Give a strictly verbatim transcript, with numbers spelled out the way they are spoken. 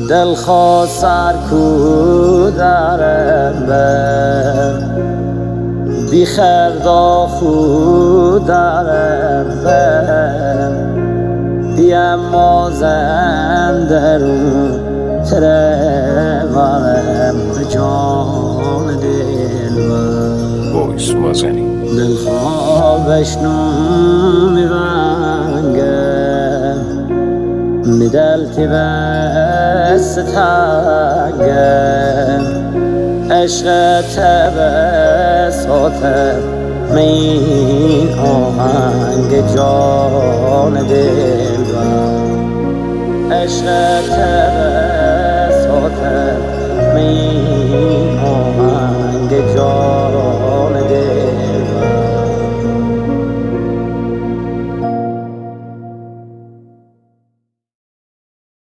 دل خواست سر کو درم بر بی خردا خود درم بر بیم مازن درون ترمارم به جان دل بر وایس مازنی دل خواه بشنو میونگم میدل تی بست تنگم عشق تبساتم مین آهنگ جان